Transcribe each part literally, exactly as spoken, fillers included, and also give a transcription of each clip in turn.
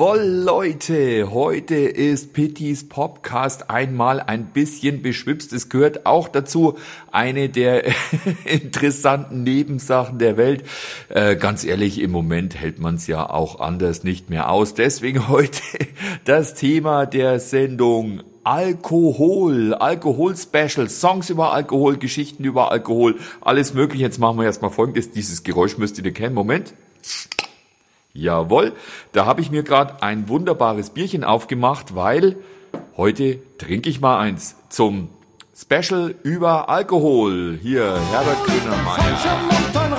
Jawohl, Leute, heute ist Pittys Popcast einmal ein bisschen beschwipst. Es gehört auch dazu, eine der interessanten Nebensachen der Welt. Äh, ganz ehrlich, im Moment hält man es ja auch anders nicht mehr aus. Deswegen heute das Thema der Sendung: Alkohol, Alkohol-Special, Songs über Alkohol, Geschichten über Alkohol, alles mögliche. Jetzt machen wir erstmal Folgendes, dieses Geräusch müsst ihr kennen. Moment. Jawohl, da habe ich mir gerade ein wunderbares Bierchen aufgemacht, weil heute trinke ich mal eins zum Special über Alkohol. Hier, Herbert Grönemeyer.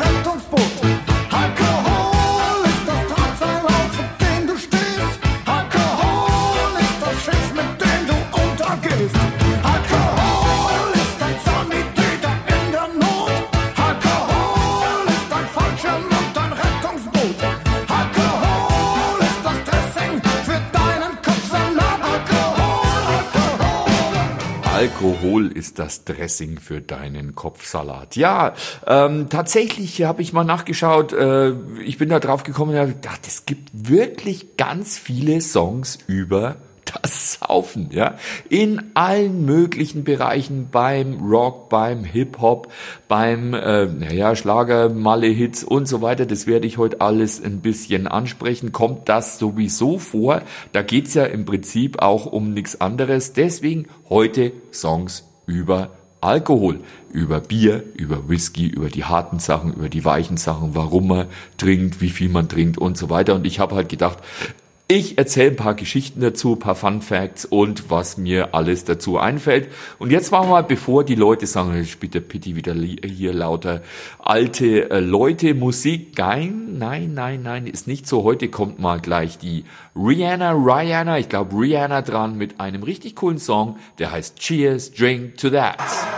Alkohol ist das Dressing für deinen Kopfsalat. Ja, ähm, tatsächlich habe ich mal nachgeschaut, äh, ich bin da drauf gekommen und habe gedacht, es gibt wirklich ganz viele Songs über das Saufen, ja, in allen möglichen Bereichen, beim Rock, beim Hip-Hop, beim, äh, naja, Schlager, Malle-Hits und so weiter. Das werde ich heute alles ein bisschen ansprechen. Kommt das sowieso vor? Da geht's ja im Prinzip auch um nichts anderes. Deswegen heute Songs über Alkohol, über Bier, über Whisky, über die harten Sachen, über die weichen Sachen, warum man trinkt, wie viel man trinkt und so weiter. Und ich habe halt gedacht, ich erzähle ein paar Geschichten dazu, ein paar Fun Facts und was mir alles dazu einfällt. Und jetzt machen wir mal, bevor die Leute sagen, spielt der Pitti wieder hier lauter alte äh, Leute Musik. Nein, nein, nein, nein, ist nicht so. Heute kommt mal gleich die Rihanna, Rihanna, ich glaube Rihanna dran mit einem richtig coolen Song, der heißt Cheers, Drink to That.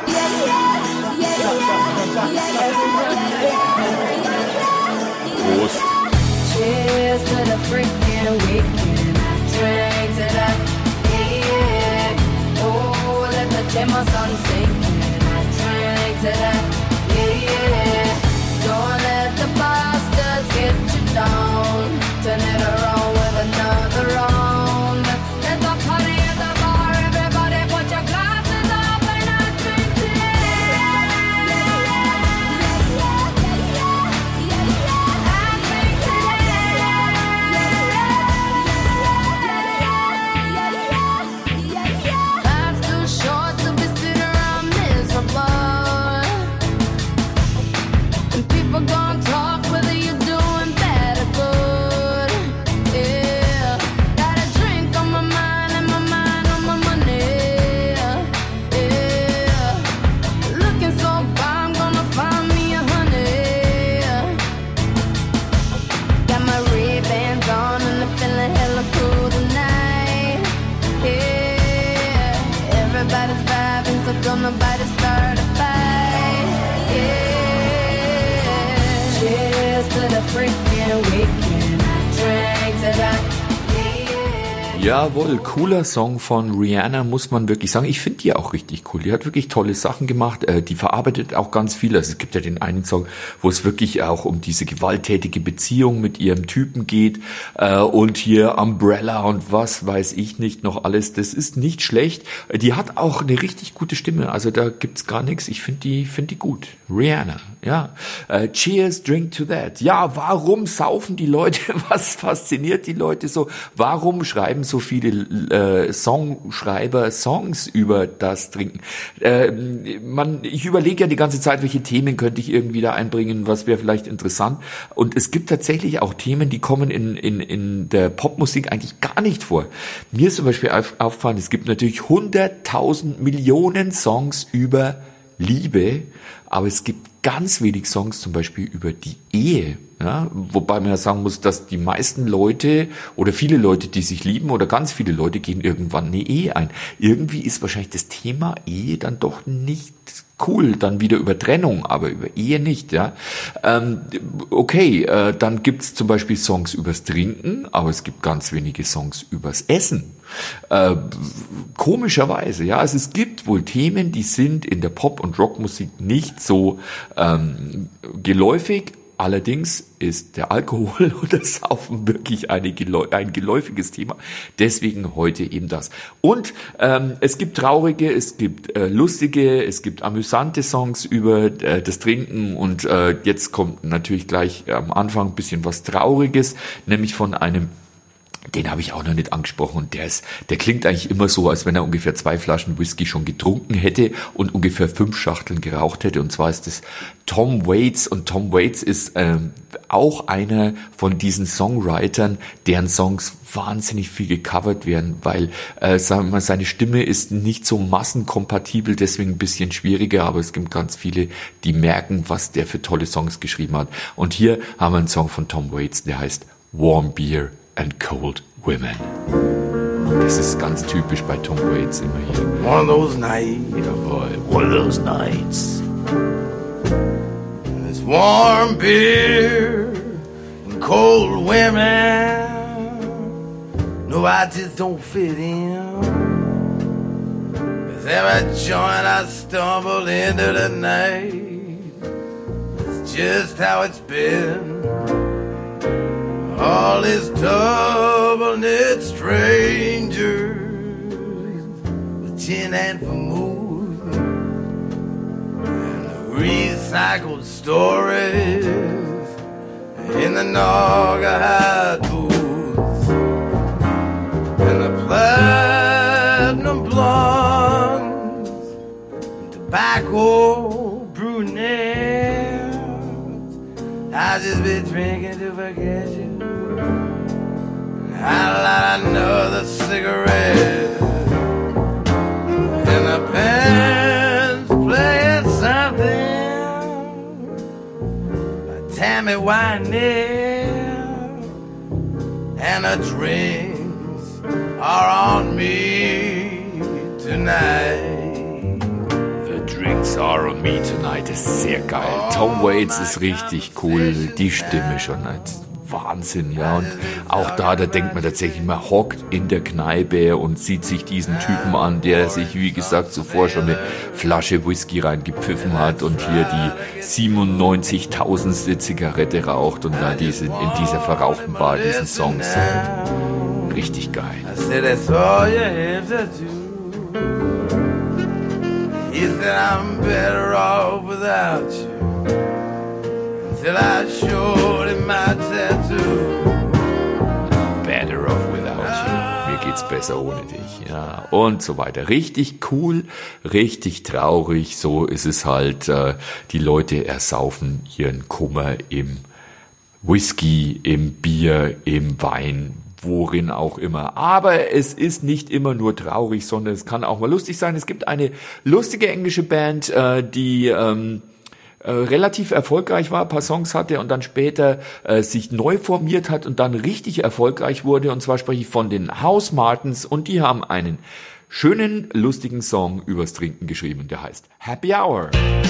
Prost. Cheers to the freaking weekend. Drink to that, yeah. Oh, let the demo song sing. Drink to that, yeah. Don't let the bastards get you down. Turn it around with another round. There's a party at the bar. Everybody put your glasses up and I drink to that. Life's too short to be sitting around miserable. And people gon' talk whether you're doing bad or good. Yeah, got a drink on my mind and my mind on my money. Yeah, looking so fine, gonna find me a honey. Got my Ray-Bans on and I'm feeling hella cool tonight. Yeah, everybody's vibing, so don't nobody start a fight. Yeah, cheers to the freaking weekend. Drink to that. Jawohl, cooler Song von Rihanna, muss man wirklich sagen. Ich finde die auch richtig cool. Die hat wirklich tolle Sachen gemacht. Äh, die verarbeitet auch ganz viel. Also es gibt ja den einen Song, wo es wirklich auch um diese gewalttätige Beziehung mit ihrem Typen geht. Äh, und hier Umbrella und was weiß ich nicht noch alles. Das ist nicht schlecht. Die hat auch eine richtig gute Stimme. Also da gibt's gar nichts. Ich finde die, finde die gut. Rihanna, ja. Äh, Cheers, drink to that. Ja, warum saufen die Leute? Was fasziniert die Leute so? Warum schreiben so viele äh, Songschreiber Songs über das Trinken? Äh, man, ich überlege ja die ganze Zeit, welche Themen könnte ich irgendwie da einbringen, was wäre vielleicht interessant. Und es gibt tatsächlich auch Themen, die kommen in, in, in der Popmusik eigentlich gar nicht vor. Mir ist zum Beispiel auf, aufgefallen, es gibt natürlich hunderttausend Millionen Songs über Liebe, aber es gibt ganz wenig Songs zum Beispiel über die Ehe. Ja, wobei man ja sagen muss, dass die meisten Leute oder viele Leute, die sich lieben oder ganz viele Leute gehen irgendwann eine Ehe ein. Irgendwie ist wahrscheinlich das Thema Ehe dann doch nicht cool, dann wieder über Trennung, aber über Ehe nicht, ja. Ähm, okay, äh, dann gibt's zum Beispiel Songs übers Trinken, aber es gibt ganz wenige Songs übers Essen. Äh, komischerweise, ja, also es gibt wohl Themen, die sind in der Pop- und Rockmusik nicht so ähm, geläufig, Allerdings ist der Alkohol und das Saufen wirklich eine, ein geläufiges Thema. Deswegen heute eben das. Und ähm, es gibt traurige, es gibt äh, lustige, es gibt amüsante Songs über äh, das Trinken. Und äh, jetzt kommt natürlich gleich am Anfang ein bisschen was Trauriges, nämlich von einem, den habe ich auch noch nicht angesprochen, und der ist, der klingt eigentlich immer so, als wenn er ungefähr zwei Flaschen Whisky schon getrunken hätte und ungefähr fünf Schachteln geraucht hätte, und zwar ist das Tom Waits, und Tom Waits ist ähm, auch einer von diesen Songwritern, deren Songs wahnsinnig viel gecovert werden, weil äh, sagen wir mal, seine Stimme ist nicht so massenkompatibel, deswegen ein bisschen schwieriger, aber es gibt ganz viele, die merken, was der für tolle Songs geschrieben hat. Und hier haben wir einen Song von Tom Waits, der heißt Warm Beer and Cold Women. Das ist ganz typisch bei Tom Waits immer hier. One of those nights. Jawohl, one of those nights. It's warm beer and cold women. No, I just don't fit in. With every joint I stumble into the night. It's just how it's been. All these double-knit strangers with gin and vermouth and the recycled stories in the Naugahyde booths and the platinum blondes and tobacco brunettes. I just be drinking to forget you. I light another cigarette and the band's playing something by Tammy Wynette, and the drinks are on me tonight. The drinks are on me tonight ist sehr geil. Tom Waits ist richtig cool, die Stimme schon als Wahnsinn, ja, und auch da, da denkt man tatsächlich, man hockt in der Kneipe und sieht sich diesen Typen an, der sich, wie gesagt, zuvor schon eine Flasche Whisky reingepfiffen hat und hier die siebenundneunzigtausendste Zigarette raucht und da diese, in dieser verrauchten Bar diesen Song singt. Richtig geil. He said I'm better off without you. Till I showed him my tattoo. Better off without you. Mir geht's besser ohne dich. Ja, und so weiter. Richtig cool, richtig traurig. So ist es halt. Äh, die Leute ersaufen ihren Kummer im Whisky, im Bier, im Wein, worin auch immer. Aber es ist nicht immer nur traurig, sondern es kann auch mal lustig sein. Es gibt eine lustige englische Band, äh, die ähm, äh, relativ erfolgreich war, ein paar Songs hatte und dann später äh, sich neu formiert hat und dann richtig erfolgreich wurde. Und zwar spreche ich von den House Martins, und die haben einen schönen, lustigen Song übers Trinken geschrieben, der heißt Happy Hour.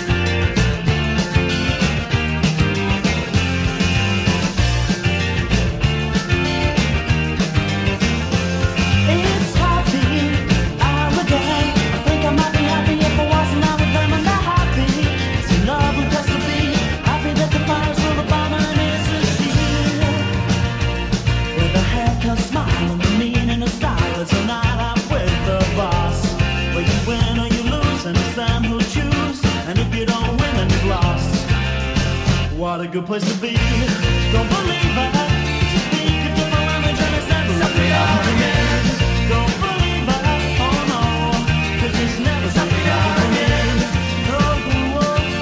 What a good place to be. Don't believe it. You speak a different language and it's never happy hour again. Don't believe it. Oh no, 'cause it's never happy hour again. Oh, oh,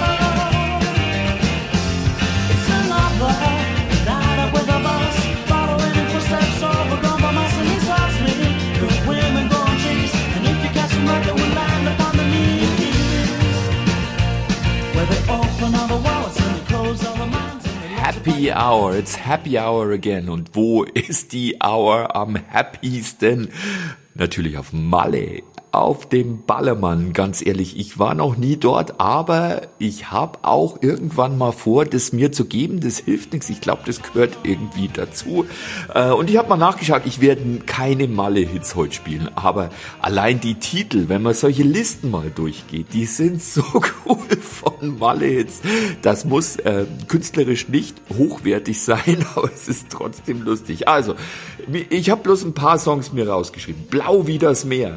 oh. It's a lover, light up with a bus, following in footsteps over compromise, and he's asked me, 'cause women go on chase, and if you catch them right, they will land upon the knees, where they open all the wallets and they close all the minds. Happy Hour, it's Happy Hour again. Und wo ist die Hour am happiesten? Natürlich auf Malle. auf dem Ballermann, ganz ehrlich, ich war noch nie dort, aber ich habe auch irgendwann mal vor, das mir zu geben, das hilft nichts, ich glaube, das gehört irgendwie dazu. Und ich habe mal nachgeschaut, ich werde keine Malle-Hits heute spielen, aber allein die Titel, wenn man solche Listen mal durchgeht, die sind so cool von Malle-Hits, das muss äh, künstlerisch nicht hochwertig sein, aber es ist trotzdem lustig. Also, ich habe bloß ein paar Songs mir rausgeschrieben. Blau wie das Meer.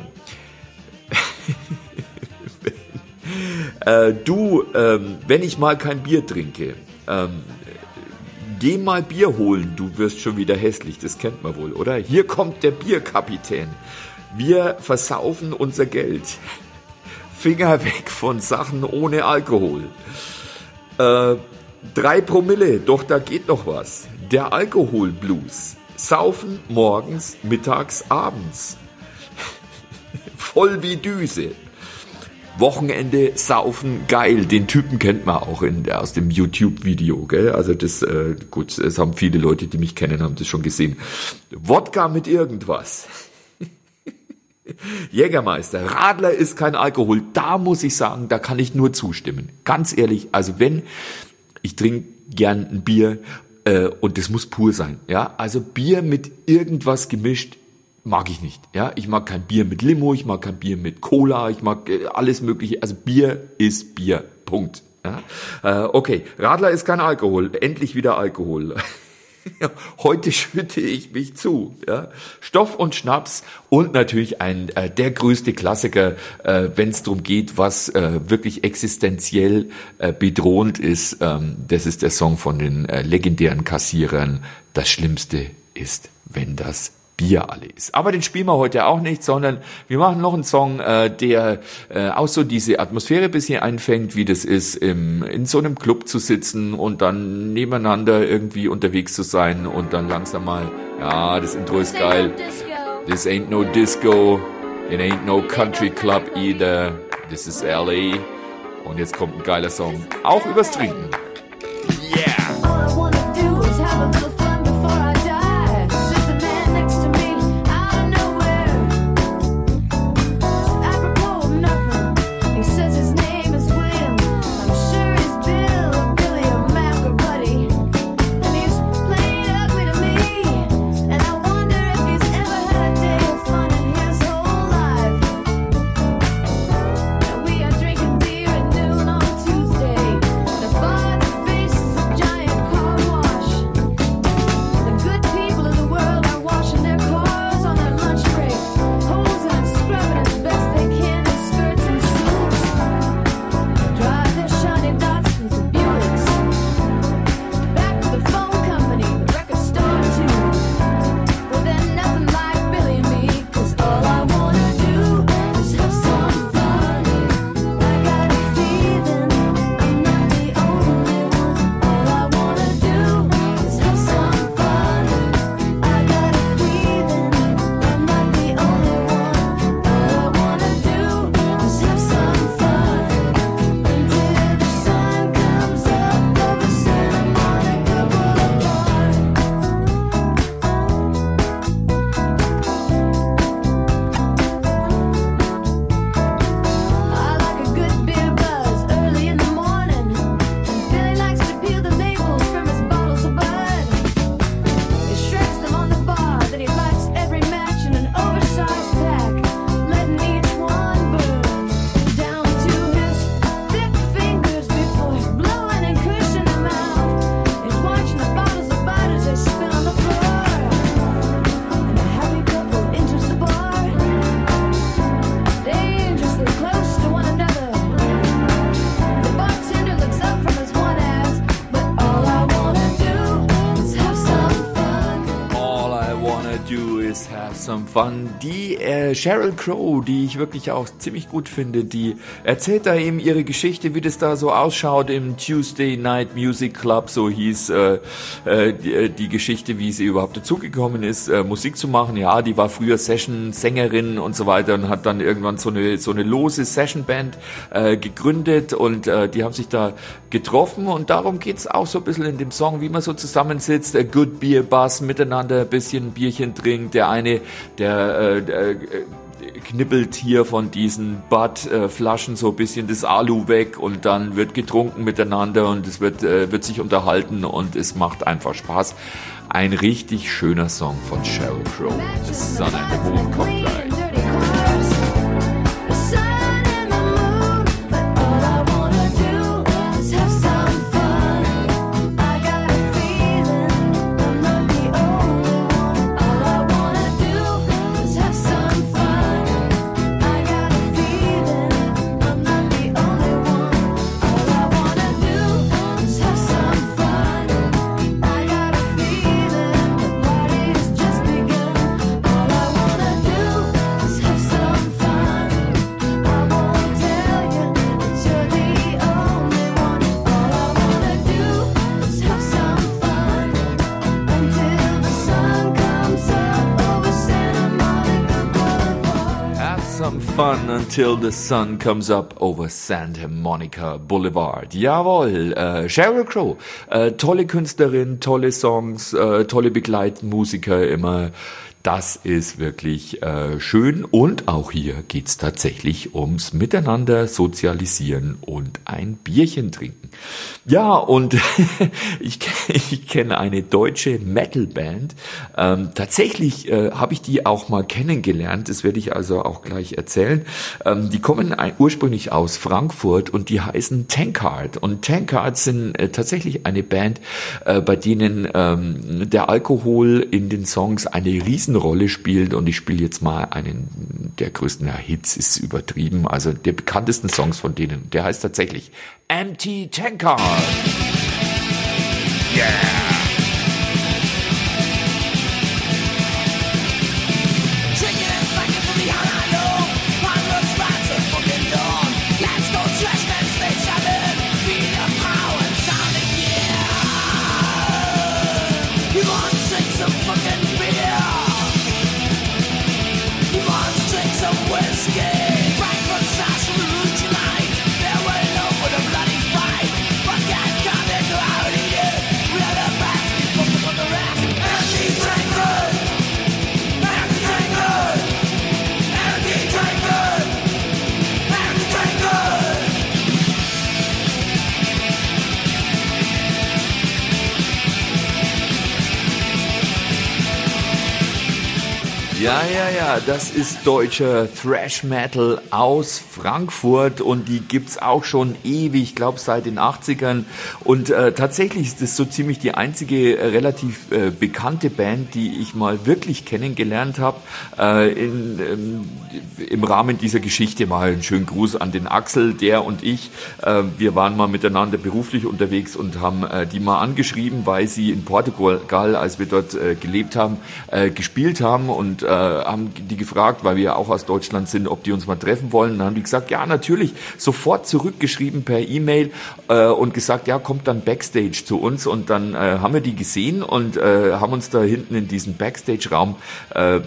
äh, du, ähm, wenn ich mal kein Bier trinke, ähm, geh mal Bier holen, du wirst schon wieder hässlich, das kennt man wohl, oder? Hier kommt der Bierkapitän. Wir versaufen unser Geld. Finger weg von Sachen ohne Alkohol. Äh, drei Promille, doch da geht noch was. Der Alkoholblues. Saufen morgens, mittags, abends. Voll wie Düse. Wochenende saufen, geil. Den Typen kennt man auch in, aus dem YouTube-Video, gell? Also das, äh, gut, es haben viele Leute, die mich kennen, haben das schon gesehen. Wodka mit irgendwas. Jägermeister, Radler ist kein Alkohol. Da muss ich sagen, da kann ich nur zustimmen. Ganz ehrlich, also wenn, ich trinke gern ein Bier äh, und das muss pur sein. Ja, also Bier mit irgendwas gemischt mag ich nicht. Ja, ich mag kein Bier mit Limo, ich mag kein Bier mit Cola, ich mag äh, alles Mögliche. Also Bier ist Bier. Punkt. Ja? Äh, okay, Radler ist kein Alkohol. Endlich wieder Alkohol. Heute schütte ich mich zu. Ja? Stoff und Schnaps und natürlich ein äh, der größte Klassiker, äh, wenn es darum geht, was äh, wirklich existenziell äh, bedrohend ist. Ähm, das ist der Song von den äh, legendären Kassierern. Das Schlimmste ist, wenn das Bier alle ist. Aber den spielen wir heute auch nicht, sondern wir machen noch einen Song, äh, der äh, auch so diese Atmosphäre ein bisschen einfängt, wie das ist, im, in so einem Club zu sitzen und dann nebeneinander irgendwie unterwegs zu sein und dann langsam mal, ja, das Intro ist geil. This ain't no disco, it ain't no country club either, this is L A. Und jetzt kommt ein geiler Song, auch übers Trinken. Yeah! All I wanna do is have a little fun before I die. Sits a man next to me out of nowhere. Apropos of nothing, he says his name is William. I'm sure he's Bill or Billy or Mac or Buddy. And he's playing ugly to me. And I wonder if he's ever had a day of fun in his whole life. And we are drinking beer at noon on Tuesday. The bar that faces a giant car wash. The good people of the world are washing their cars on their lunch break, hosing and scrubbing as best they can in skirts and suits. Drive their shiny Datsuns and Buicks back to the phone company, the record store too. Well, they're nothing like Billy and me, 'cause all I wanna do is have some fun. I got a feeling I'm not the only one. All I wanna do is have some fun. I got a feeling I'm not the only one. All I wanna do is have some fun until the sun comes up over Santa Monica Boulevard. I like a good beer buzz early in the morning. And Billy likes to peel the labels from his bottles of bud. He shreds them on the bar, then he lights every match in an oversized pack, letting each one burn down to his thick fingers before blowing and cushing them out. He's watching the bottles of bud as they spin on the floor. And a happy couple enters the bar, dangerously close to one another. The bartender looks up from his one ass, but all I wanna do is have some fun. All I wanna do is have some fun. Die äh, Sheryl Crow, die ich wirklich auch ziemlich gut finde, die erzählt da eben ihre Geschichte, wie das da so ausschaut im Tuesday Night Music Club, so hieß äh, äh, die, äh, die Geschichte, wie sie überhaupt dazugekommen ist, äh, Musik zu machen. Ja, die war früher Session-Sängerin und so weiter und hat dann irgendwann so eine so eine lose Session-Band äh, gegründet und äh, die haben sich da getroffen und darum geht's auch so ein bisschen in dem Song, wie man so zusammensitzt, a good beer buzz, miteinander ein bisschen Bierchen trinkt, der eine, der, äh, der knippelt hier von diesen Bud-Flaschen so ein bisschen das Alu weg und dann wird getrunken miteinander und es wird, äh, wird sich unterhalten und es macht einfach Spaß. Ein richtig schöner Song von Sheryl Crow. The Sun and the Moon kommt gleich. Fun until the sun comes up over Santa Monica Boulevard. Jawohl, äh, Sheryl Crow, äh, tolle Künstlerin, tolle Songs, äh, tolle Begleitmusiker immer. Das ist wirklich äh, schön und auch hier geht's tatsächlich ums Miteinander sozialisieren und ein Bierchen trinken. Ja, und ich, ich kenne eine deutsche Metalband. Ähm, tatsächlich äh, habe ich die auch mal kennengelernt, das werde ich also auch gleich erzählen. Ähm, die kommen ein, ursprünglich aus Frankfurt und die heißen Tankard. Und Tankard sind äh, tatsächlich eine Band, äh, bei denen ähm, der Alkohol in den Songs eine riesen Rolle spielt und ich spiele jetzt mal einen der größten ja, Hits, ist übertrieben, also der bekanntesten Songs von denen, der heißt tatsächlich Empty Tankard. Yeah! Ja, ja, ja, das ist deutscher Thrash Metal aus Frankfurt und die gibt's auch schon ewig, ich glaube seit den achtzigern und äh, tatsächlich ist das so ziemlich die einzige äh, relativ äh, bekannte Band, die ich mal wirklich kennengelernt habe. Äh, in, ähm, im Rahmen dieser Geschichte mal einen schönen Gruß an den Axel, der und ich, äh, wir waren mal miteinander beruflich unterwegs und haben äh, die mal angeschrieben, weil sie in Portugal, als wir dort äh, gelebt haben, äh, gespielt haben und äh, haben die gefragt, weil wir ja auch aus Deutschland sind, ob die uns mal treffen wollen. Dann haben die gesagt, ja, natürlich, sofort zurückgeschrieben per E-Mail äh, und gesagt, ja, kommt dann Backstage zu uns und dann äh, haben wir die gesehen und äh, haben uns da hinten in diesem Backstage-Raum äh,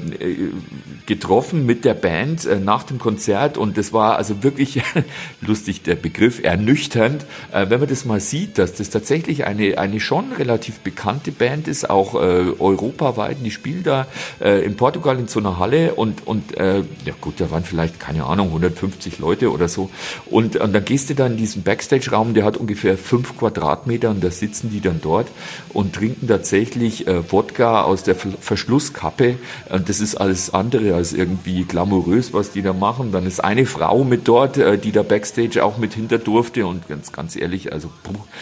getroffen mit der Band äh, nach dem Konzert und das war also wirklich lustig, der Begriff, ernüchternd, äh, wenn man das mal sieht, dass das tatsächlich eine, eine schon relativ bekannte Band ist, auch äh, europaweit, die spielen da äh, in Portugal in so einer Halle und, und äh, ja gut, da waren vielleicht, keine Ahnung, hundertfünfzig Leute oder so und, und dann gehst du da in diesen Backstage-Raum, der hat ungefähr fünf Quadratmeter und da sitzen die dann dort und trinken tatsächlich äh, Wodka aus der Verschlusskappe und das ist alles andere als irgendwie glamourös, was die da machen. Dann ist eine Frau mit dort, äh, die da Backstage auch mit hinter durfte und ganz, ganz ehrlich, also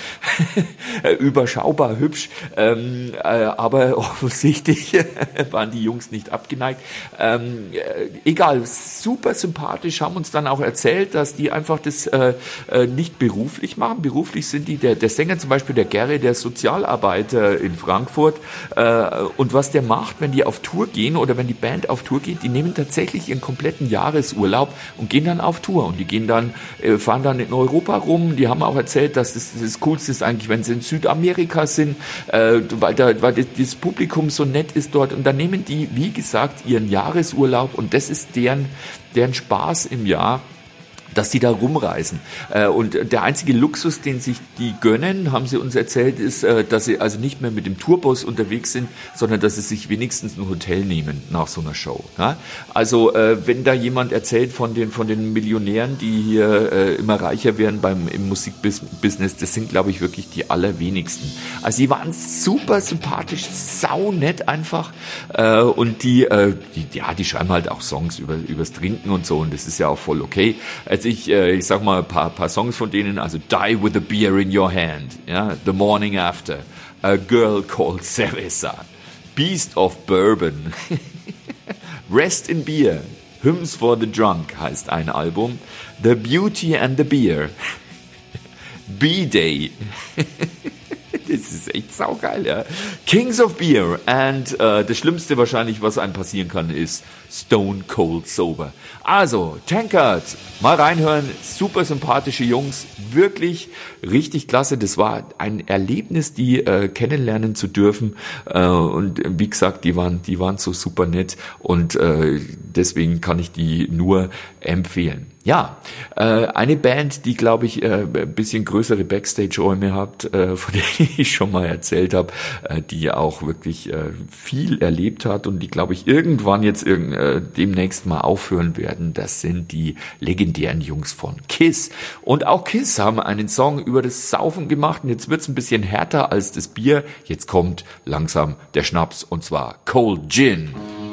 puh, überschaubar hübsch, ähm, äh, aber offensichtlich waren die Jungs nicht abgeneigt. Ähm, äh, egal, super sympathisch, haben uns dann auch erzählt, dass die einfach das äh, äh, nicht beruflich machen. Beruflich sind die, der, der Sänger zum Beispiel, der Gerry, der Sozialarbeiter in Frankfurt äh, und was der macht, wenn die auf Tour gehen oder wenn die Band auf Tour geht, die nehmen tatsächlich ihren kompletten Jahresurlaub und gehen dann auf Tour und die gehen dann, äh, fahren dann in Europa rum. Die haben auch erzählt, dass das, das Coolste ist eigentlich, wenn sie in Südamerika sind, äh, weil, da, weil das, das Publikum so nett ist dort und dann nehmen die, wie gesagt, ihren Jahresurlaub und das ist deren, deren Spaß im Jahr, dass die da rumreisen. Äh, und der einzige Luxus, den sich die gönnen, haben sie uns erzählt, ist, äh, dass sie also nicht mehr mit dem Tourbus unterwegs sind, sondern dass sie sich wenigstens ein Hotel nehmen nach so einer Show. Ja? Also äh, wenn da jemand erzählt von den von den Millionären, die hier äh, immer reicher werden beim im Musikbusiness, das sind, glaube ich, wirklich die allerwenigsten. Also die waren super sympathisch, saunett einfach. Äh, und die, äh, die, ja, die schreiben halt auch Songs über übers Trinken und so, und das ist ja auch voll okay. Also ich, äh, ich sag mal ein paar, paar Songs von denen, also Die with a Beer in Your Hand, ja, The Morning After, A Girl Called Cerveza, Beast of Bourbon, Rest in Beer, Hymns for the Drunk heißt ein Album, The Beauty and the Beer, B-Day, das ist echt saugeil, ja. Kings of Beer, and äh, das Schlimmste wahrscheinlich, was einem passieren kann, ist Stone Cold Sober. Also, Tankard, mal reinhören, super sympathische Jungs, wirklich richtig klasse. Das war ein Erlebnis, die äh, kennenlernen zu dürfen, äh, und wie gesagt, die waren, die waren so super nett, und äh, deswegen kann ich die nur empfehlen. Ja, äh, eine Band, die, glaube ich, äh, ein bisschen größere Backstage-Räume hat, äh, von denen ich schon mal erzählt habe, äh, die auch wirklich äh, viel erlebt hat und die, glaube ich, irgendwann jetzt irgend, äh, demnächst mal aufhören werden. Das sind die legendären Jungs von Kiss. Und auch Kiss haben einen Song über das Saufen gemacht, und jetzt wird's ein bisschen härter als das Bier. Jetzt kommt langsam der Schnaps, und zwar Cold Gin.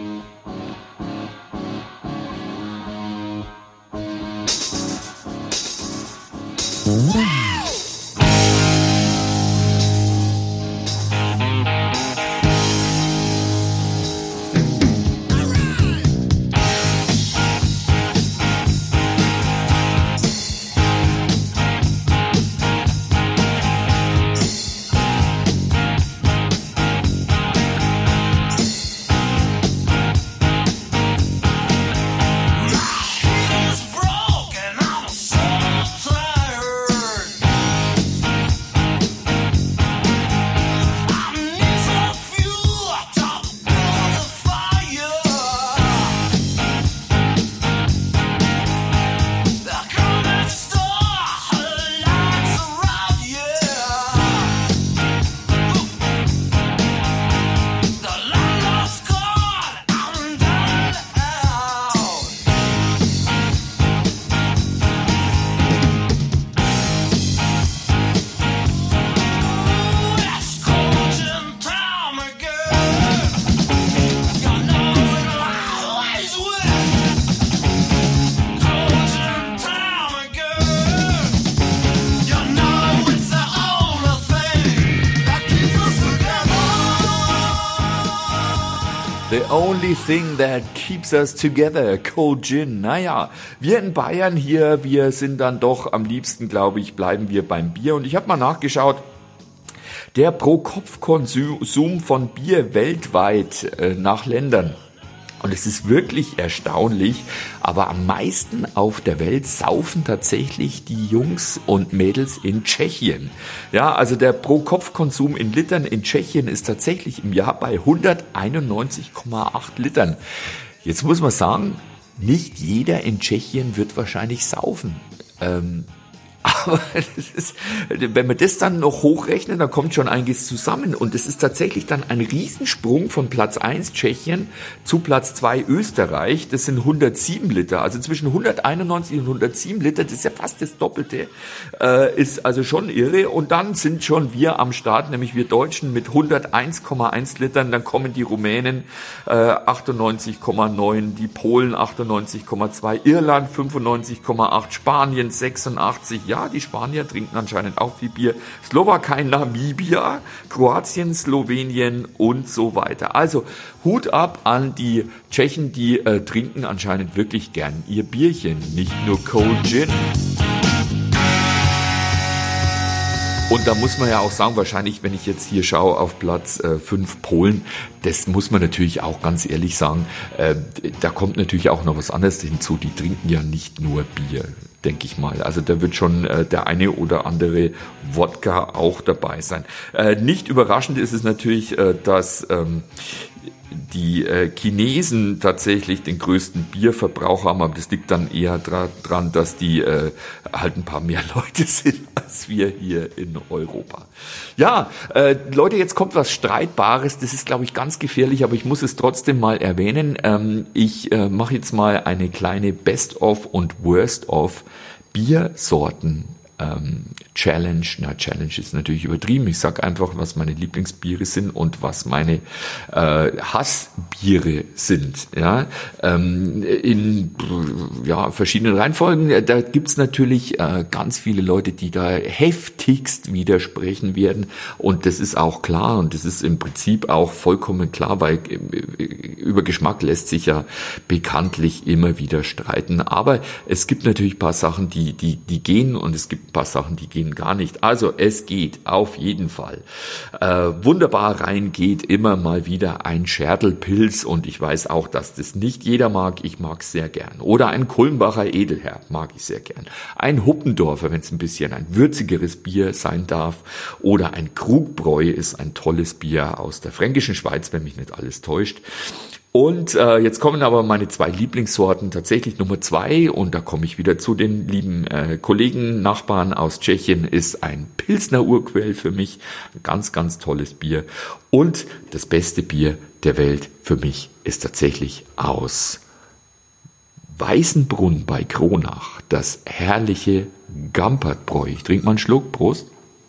The only thing that keeps us together, Cold Gin. Naja, wir in Bayern hier, wir sind dann doch am liebsten, glaube ich, bleiben wir beim Bier. Und ich habe mal nachgeschaut, der Pro-Kopf-Konsum von Bier weltweit äh, nach Ländern. Und es ist wirklich erstaunlich, aber am meisten auf der Welt saufen tatsächlich die Jungs und Mädels in Tschechien. Ja, also der Pro-Kopf-Konsum in Litern in Tschechien ist tatsächlich im Jahr bei hunderteinundneunzig Komma acht Litern. Jetzt muss man sagen, nicht jeder in Tschechien wird wahrscheinlich saufen. Ähm, Aber das ist, wenn wir das dann noch hochrechnen, dann kommt schon einiges zusammen. Und es ist tatsächlich dann ein Riesensprung von Platz eins Tschechien zu Platz zwei Österreich. Das sind hundertsieben Liter. Also zwischen hunderteinundneunzig und hundertsieben Liter, das ist ja fast das Doppelte, äh, ist also schon irre. Und dann sind schon wir am Start, nämlich wir Deutschen mit hunderteins Komma eins Litern. Dann kommen die Rumänen äh, achtundneunzig Komma neun, die Polen achtundneunzig Komma zwei, Irland fünfundneunzig Komma acht, Spanien sechsundachtzig. Ja, die Spanier trinken anscheinend auch viel Bier. Slowakei, Namibia, Kroatien, Slowenien und so weiter. Also Hut ab an die Tschechen, die äh, trinken anscheinend wirklich gern ihr Bierchen, nicht nur Cold Gin. Und da muss man ja auch sagen, wahrscheinlich, wenn ich jetzt hier schaue auf Platz äh, fünf Polen, das muss man natürlich auch ganz ehrlich sagen, äh, da kommt natürlich auch noch was anderes hinzu. Die trinken ja nicht nur Bier, denke ich mal. Also da wird schon äh, der eine oder andere Wodka auch dabei sein. Äh, nicht überraschend ist es natürlich, äh, dass ähm, die äh, Chinesen tatsächlich den größten Bierverbrauch haben, aber das liegt dann eher dra- dran, dass die äh, halt ein paar mehr Leute sind als wir hier in Europa. Ja, äh, Leute, jetzt kommt was Streitbares, das ist, glaube ich, ganz gefährlich, aber ich muss es trotzdem mal erwähnen. Ähm, ich äh, mache jetzt mal eine kleine Best-of und Worst-of Biersorten Ähm, Challenge, na Challenge ist natürlich übertrieben, ich sage einfach, was meine Lieblingsbiere sind und was meine äh, Hassbiere sind, ja, ähm, in ja, verschiedenen Reihenfolgen. Da gibt's natürlich äh, ganz viele Leute, die da heftigst widersprechen werden und das ist auch klar und das ist im Prinzip auch vollkommen klar, weil äh, über Geschmack lässt sich ja bekanntlich immer wieder streiten, aber es gibt natürlich ein paar Sachen, die, die, die gehen und es gibt ein paar Sachen, die gehen gar nicht. Also es geht auf jeden Fall. Äh, wunderbar rein geht immer mal wieder ein Schertelpilz und ich weiß auch, dass das nicht jeder mag. Ich mag es sehr gern. Oder ein Kulmbacher Edelherr mag ich sehr gern. Ein Huppendorfer, wenn es ein bisschen ein würzigeres Bier sein darf. Oder ein Krugbräu ist ein tolles Bier aus der fränkischen Schweiz, wenn mich nicht alles täuscht. Und äh, jetzt kommen aber meine zwei Lieblingssorten, tatsächlich Nummer zwei, und da komme ich wieder zu den lieben äh, Kollegen, Nachbarn aus Tschechien, ist ein Pilsner Urquell für mich, ein ganz, ganz tolles Bier. Und das beste Bier der Welt für mich ist tatsächlich aus Weißenbrunn bei Kronach, das herrliche Gampertbräu. Ich trinke mal einen Schluck, Prost.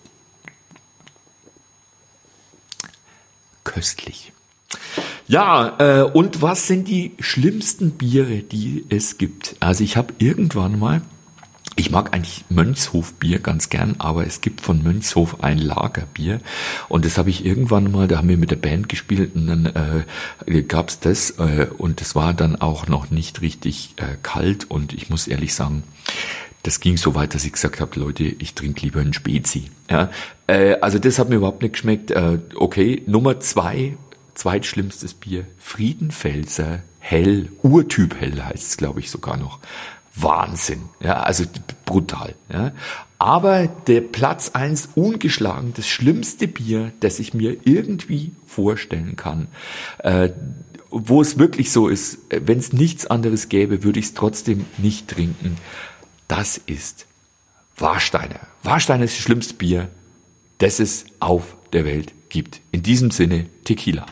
Köstlich. Ja, äh, und was sind die schlimmsten Biere, die es gibt? Also ich habe irgendwann mal, ich mag eigentlich Mönchshofbier ganz gern, aber es gibt von Mönchshof ein Lagerbier und das habe ich irgendwann mal, da haben wir mit der Band gespielt und dann äh, gab's das äh, und das war dann auch noch nicht richtig äh, kalt und ich muss ehrlich sagen, das ging so weit, dass ich gesagt habe, Leute, ich trinke lieber einen Spezi. Ja, äh, also das hat mir überhaupt nicht geschmeckt. Äh, okay, Nummer zwei, zweitschlimmstes Bier, Friedenfelser Hell, Urtyp Hell heißt es, glaube ich, sogar noch. Wahnsinn, ja, also brutal. Ja. Aber der Platz eins ungeschlagen, das schlimmste Bier, das ich mir irgendwie vorstellen kann, äh, wo es wirklich so ist, wenn es nichts anderes gäbe, würde ich es trotzdem nicht trinken. Das ist Warsteiner. Warsteiner ist das schlimmste Bier, das es auf der Welt gibt. In diesem Sinne, Tequila.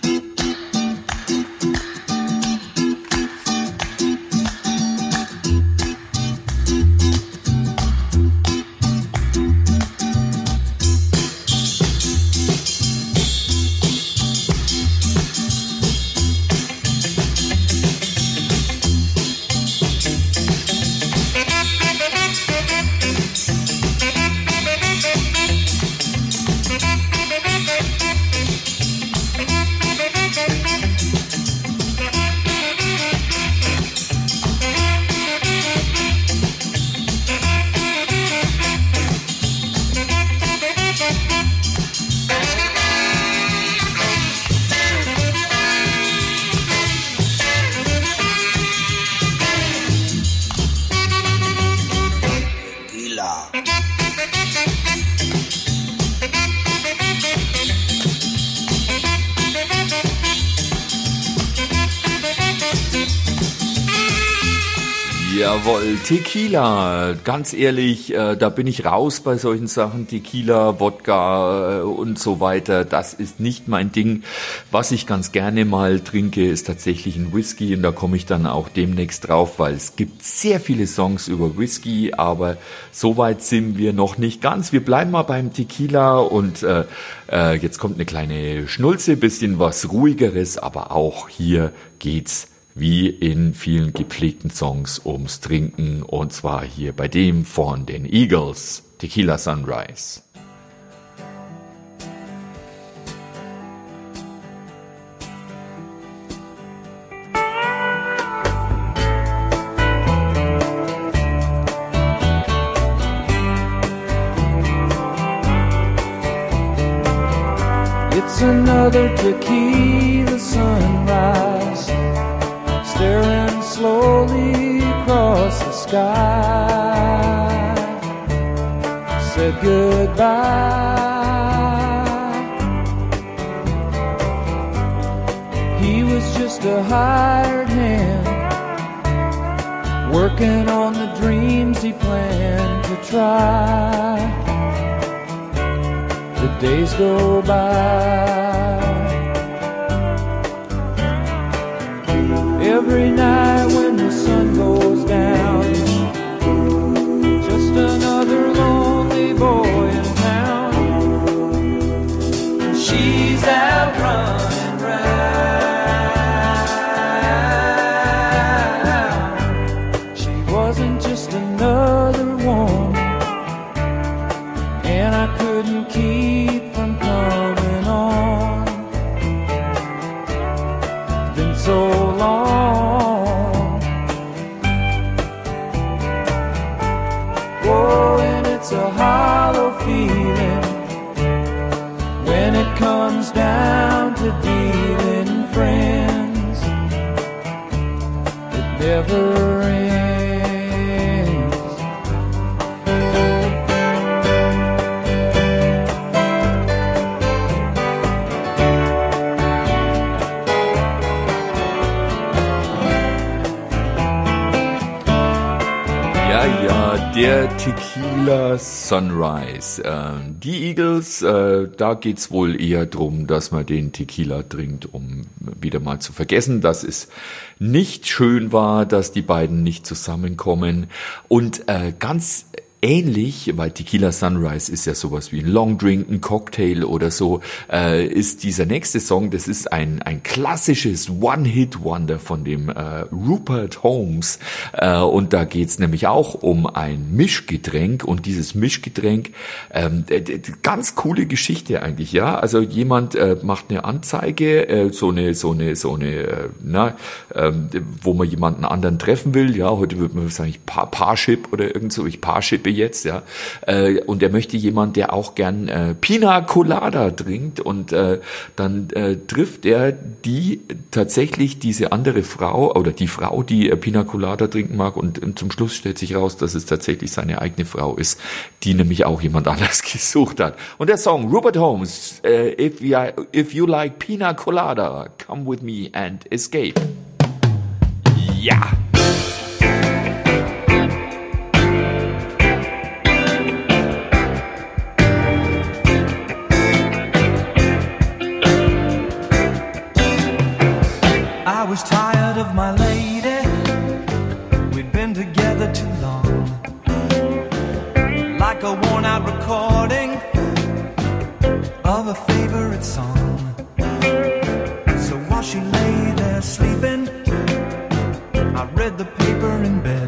Jawohl, Tequila, ganz ehrlich, äh, da bin ich raus bei solchen Sachen, Tequila, Wodka äh, und so weiter, das ist nicht mein Ding. Was ich ganz gerne mal trinke, ist tatsächlich ein Whisky und da komme ich dann auch demnächst drauf, weil es gibt sehr viele Songs über Whisky, aber so weit sind wir noch nicht ganz. Wir bleiben mal beim Tequila und äh, äh, jetzt kommt eine kleine Schnulze, bisschen was Ruhigeres, aber auch hier geht's wie in vielen gepflegten Songs ums Trinken und zwar hier bei dem von den Eagles, Tequila Sunrise. It's another tequila sunrise, staring slowly across the sky. Said goodbye. He hired hand, working on the dreams he planned to try. The days go by. Every night when the sun goes down, just another lonely boy in town. She's out running round. She wasn't just another woman, and I couldn't keep from coming on. Been so long. Oh, and it's a hollow feeling when it comes down to dealing friends. It never ends. Ja, ja, der Tequila Sunrise. Ähm, die Eagles, äh, da geht's wohl eher drum, dass man den Tequila trinkt, um wieder mal zu vergessen, dass es nicht schön war, dass die beiden nicht zusammenkommen. Und äh, ganz ähnlich, weil Tequila Sunrise ist ja sowas wie ein Long Drink, ein Cocktail oder so, äh, ist dieser nächste Song, das ist ein ein klassisches One-Hit-Wonder von dem äh, Rupert Holmes, äh, und da geht's nämlich auch um ein Mischgetränk, und dieses Mischgetränk, ähm, d- d- ganz coole Geschichte eigentlich, ja, also jemand äh, macht eine Anzeige, äh, so eine, so eine, so eine, äh, na, ähm, wo man jemanden anderen treffen will, ja, heute würde man sagen, ich Pa- Parship oder irgend so, ich Parshippe jetzt, ja, äh, und er möchte jemand, der auch gern äh, Pina Colada trinkt, und äh, dann äh, trifft er die tatsächlich diese andere Frau oder die Frau, die äh, Pina Colada trinken mag, und, und zum Schluss stellt sich raus, dass es tatsächlich seine eigene Frau ist, die nämlich auch jemand anders gesucht hat. Und der Song Rupert Holmes, äh, if, you, if you like Pina Colada, come with me and escape. Ja. I was tired of my lady. We'd been together too long. Like a worn out recording of a favorite song. So while she lay there sleeping, I read the paper in bed.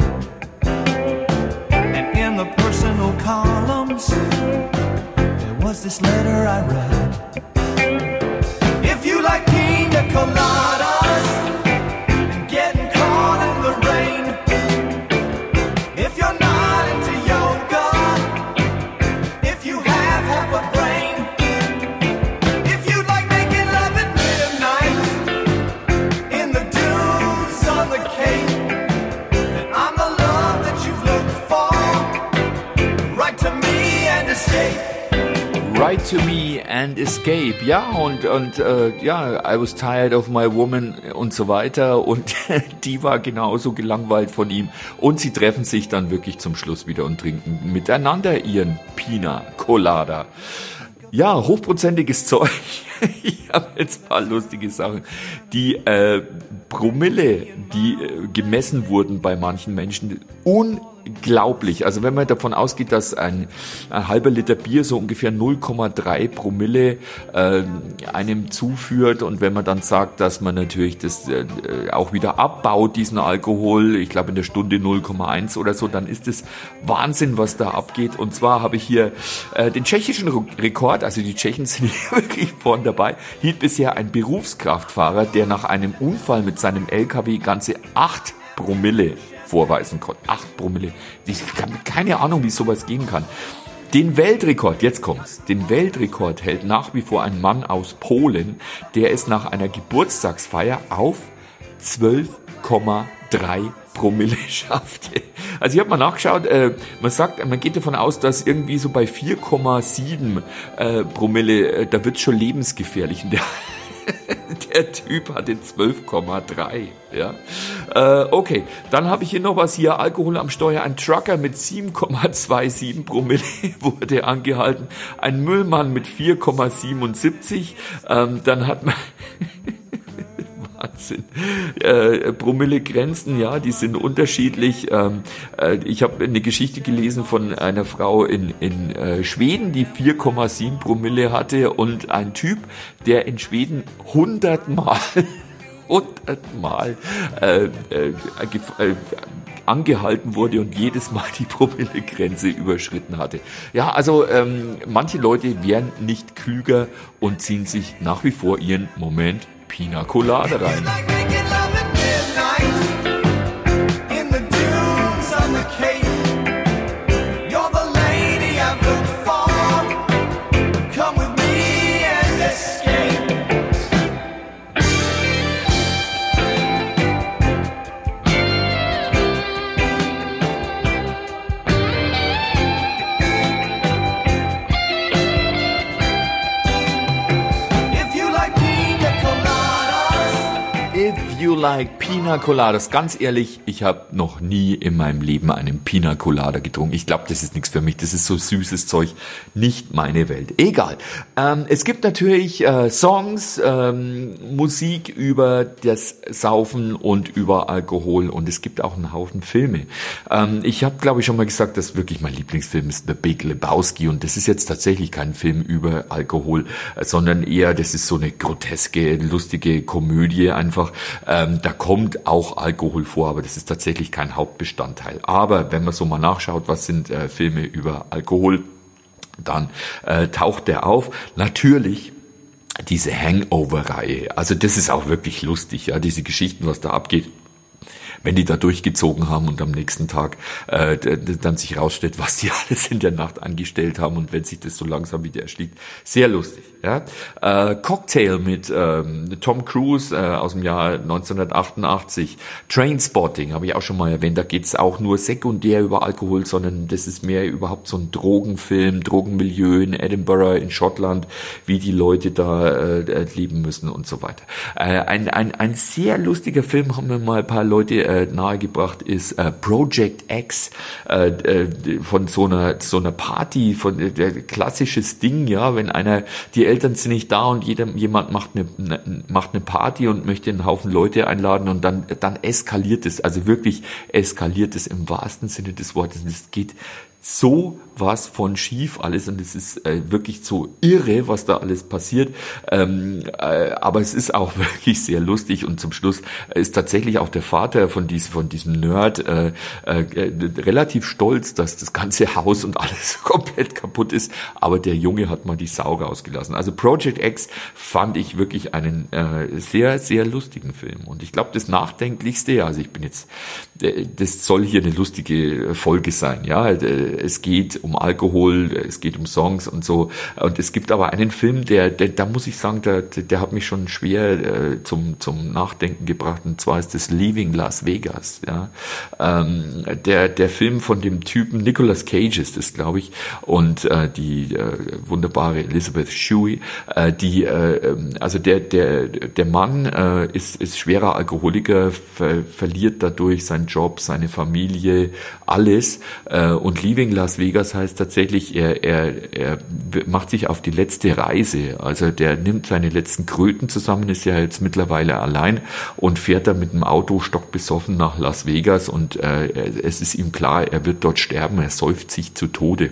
And in the personal columns, there was this letter I read. If you like pina coladas and getting caught in the rain, if you're not into yoga, if you have half a brain, if you like making love at midnight in the dunes on the Cape, then I'm the love that you've looked for. Write to me and escape. Write to me and escape. Ja, und, und äh, ja, I was tired of my woman und so weiter. Und die war genauso gelangweilt von ihm. Und sie treffen sich dann wirklich zum Schluss wieder und trinken miteinander ihren Pina Colada. Ja, hochprozentiges Zeug. Ich habe jetzt ein paar lustige Sachen. Die äh, Promille, die äh, gemessen wurden bei manchen Menschen, unglaublich. Also wenn man davon ausgeht, dass ein, ein halber Liter Bier so ungefähr null Komma drei Promille äh, einem zuführt, und wenn man dann sagt, dass man natürlich das äh, auch wieder abbaut, diesen Alkohol, ich glaube in der Stunde null Komma eins oder so, dann ist es Wahnsinn, was da abgeht. Und zwar habe ich hier äh, den tschechischen Rekord, also die Tschechen sind hier wirklich vorn dabei, hielt bisher ein Berufskraftfahrer, der nach einem Unfall mit seinem L K W ganze acht Promille vorweisen konnte. Acht Promille. Ich habe keine Ahnung, wie sowas gehen kann. Den Weltrekord, jetzt kommt's, den Weltrekord hält nach wie vor ein Mann aus Polen, der es nach einer Geburtstagsfeier auf zwölf Komma drei Promille schaffte. Also ich habe mal nachgeschaut, äh, man sagt, man geht davon aus, dass irgendwie so bei vier Komma sieben äh, Promille, äh, da wird's schon lebensgefährlich. Und der Der Typ hatte zwölf Komma drei. Ja. Äh, okay, dann habe ich hier noch was hier. Alkohol am Steuer. Ein Trucker mit sieben Komma siebenundzwanzig Promille wurde angehalten. Ein Müllmann mit vier Komma siebenundsiebzig. Ähm, dann hat man... Wahnsinn. Äh, Promillegrenzen, ja, die sind unterschiedlich. Ähm, äh, ich habe eine Geschichte gelesen von einer Frau in, in äh, Schweden, die vier Komma sieben Promille hatte, und ein Typ, der in Schweden hundertmal hundertmal äh, äh, äh, angehalten wurde und jedes Mal die Promillegrenze überschritten hatte. Ja, also ähm, manche Leute wären nicht klüger und ziehen sich nach wie vor ihren Moment Pina Colada rein. Like making love at midnight in the dunes on the Cape. You're the lady I've looked for. Come with me and escape. If you like pina coladas, If you like Pina Coladas, ganz ehrlich, ich habe noch nie in meinem Leben einen Pina Colada getrunken. Ich glaube, das ist nichts für mich. Das ist so süßes Zeug, nicht meine Welt. Egal. Ähm, es gibt natürlich äh, Songs, ähm, Musik über das Saufen und über Alkohol, und es gibt auch einen Haufen Filme. Ähm, ich habe, glaube ich, schon mal gesagt, dass wirklich mein Lieblingsfilm ist The Big Lebowski, und das ist jetzt tatsächlich kein Film über Alkohol, äh, sondern eher, das ist so eine groteske, lustige Komödie einfach. Ähm, da kommt auch Alkohol vor, aber das ist tatsächlich kein Hauptbestandteil. Aber wenn man so mal nachschaut, was sind äh, Filme über Alkohol, dann äh, taucht der auf. Natürlich diese Hangover-Reihe. Also das ist auch wirklich lustig, ja, diese Geschichten, was da abgeht. Wenn die da durchgezogen haben und am nächsten Tag äh, dann sich rausstellt, was die alles in der Nacht angestellt haben, und wenn sich das so langsam wieder erschließt. Sehr lustig. Ja? Äh, Cocktail mit ähm, Tom Cruise äh, aus dem Jahr neunzehnhundertachtundachtzig. Trainspotting habe ich auch schon mal erwähnt. Da geht's auch nur sekundär über Alkohol, sondern das ist mehr überhaupt so ein Drogenfilm, Drogenmilieu in Edinburgh, in Schottland, wie die Leute da äh, leben müssen und so weiter. Äh, ein, ein, ein sehr lustiger Film, haben mir mal ein paar Leute äh, nahegebracht, ist äh, Project X, äh, äh, von so einer so einer Party, von äh, der klassisches Ding, ja, wenn einer, die Eltern sind nicht da und jeder, jemand macht eine, eine macht eine Party und möchte einen Haufen Leute einladen, und dann dann eskaliert es, also wirklich eskaliert es im wahrsten Sinne des Wortes. Es geht so was von schief alles, und es ist äh, wirklich so irre, was da alles passiert, ähm, äh, aber es ist auch wirklich sehr lustig, und zum Schluss ist tatsächlich auch der Vater von diesem, von diesem Nerd äh, äh, relativ stolz, dass das ganze Haus und alles komplett kaputt ist, aber der Junge hat mal die Sau rausgelassen. Also Project X fand ich wirklich einen äh, sehr, sehr lustigen Film, und ich glaube, das Nachdenklichste, also ich bin jetzt, äh, das soll hier eine lustige Folge sein, ja, es geht um Alkohol, es geht um Songs und so. Und es gibt aber einen Film, der, der da muss ich sagen, der, der hat mich schon schwer äh, zum zum Nachdenken gebracht. Und zwar ist das Leaving Las Vegas. Ja, ähm, der der Film von dem Typen Nicolas Cage ist das, glaube ich, und äh, die äh, wunderbare Elizabeth Shue. Äh, die äh, also der der der Mann äh, ist ist schwerer Alkoholiker, ver, verliert dadurch seinen Job, seine Familie, alles. Äh, und Leaving Las Vegas heißt tatsächlich, er, er, er macht sich auf die letzte Reise. Also der nimmt seine letzten Kröten zusammen, ist ja jetzt mittlerweile allein, und fährt dann mit dem Auto stockbesoffen nach Las Vegas, und äh, es ist ihm klar, er wird dort sterben, er säuft sich zu Tode.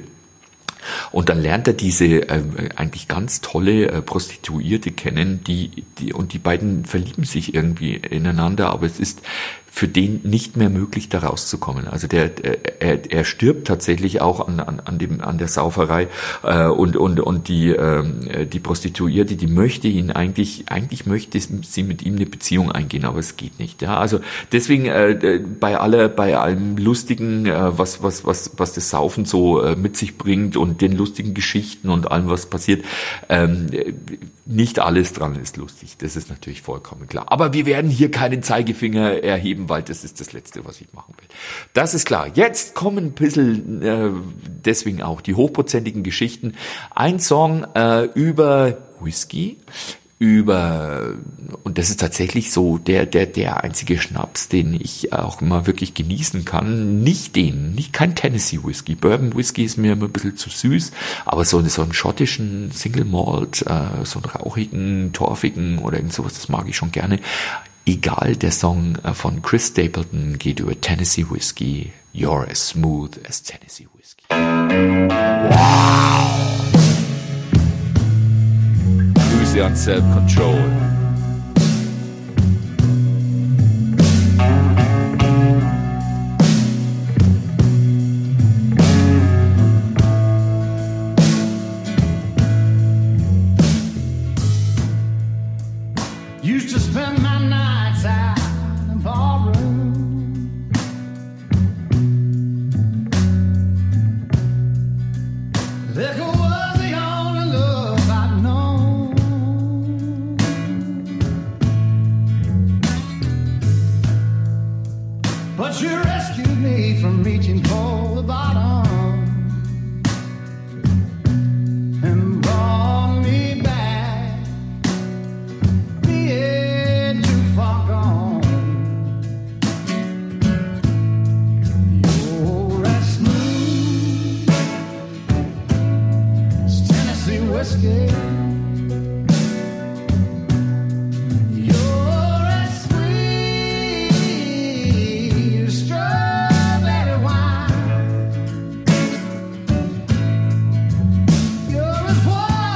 Und dann lernt er diese äh, eigentlich ganz tolle äh, Prostituierte kennen, die, die und die beiden verlieben sich irgendwie ineinander, aber es ist für den nicht mehr möglich, da rauszukommen. Also der, er, er stirbt tatsächlich auch an, an, an dem, an der Sauferei, äh, und, und, und die, äh, die Prostituierte, die möchte ihn eigentlich, eigentlich möchte sie mit ihm eine Beziehung eingehen, aber es geht nicht. Ja, also deswegen, äh, bei aller, bei allem Lustigen, äh, was, was, was, was das Saufen so äh, mit sich bringt, und den lustigen Geschichten und allem, was passiert, ähm, nicht alles dran ist lustig. Das ist natürlich vollkommen klar. Aber wir werden hier keinen Zeigefinger erheben, weil das ist das Letzte, was ich machen will. Das ist klar. Jetzt kommen ein bisschen, äh, deswegen auch die hochprozentigen Geschichten. Ein Song äh, über Whisky, über, und das ist tatsächlich so der, der, der einzige Schnaps, den ich auch immer wirklich genießen kann. Nicht den, nicht kein Tennessee Whiskey. Bourbon Whiskey ist mir immer ein bisschen zu süß, aber so, so einen schottischen Single Malt, äh, so einen rauchigen, torfigen oder irgend sowas, das mag ich schon gerne. Egal, der Song von Chris Stapleton geht über Tennessee Whiskey. You're as smooth as Tennessee Whiskey. Wow! Lose on self-control. Used to spend my nights out in ballroom. Liquor was the only love I'd known. But you rescued me from reaching for the bottom and brought me back. Being too far gone. You're as smooth as Tennessee whiskey. You're as sweet as strawberry wine. You're as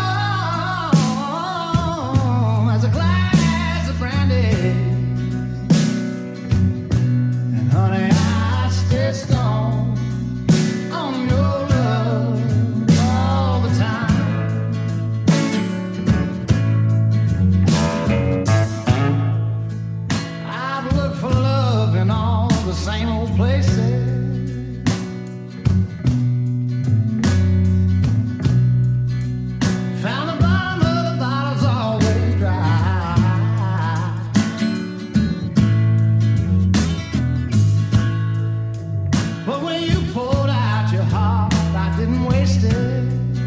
warm as a glass of brandy. And honey, I stay strong on your love all the time. I've looked for love in all the same old places. Found the bottom of the bottle's always dry. But when you poured out your heart, I didn't waste it.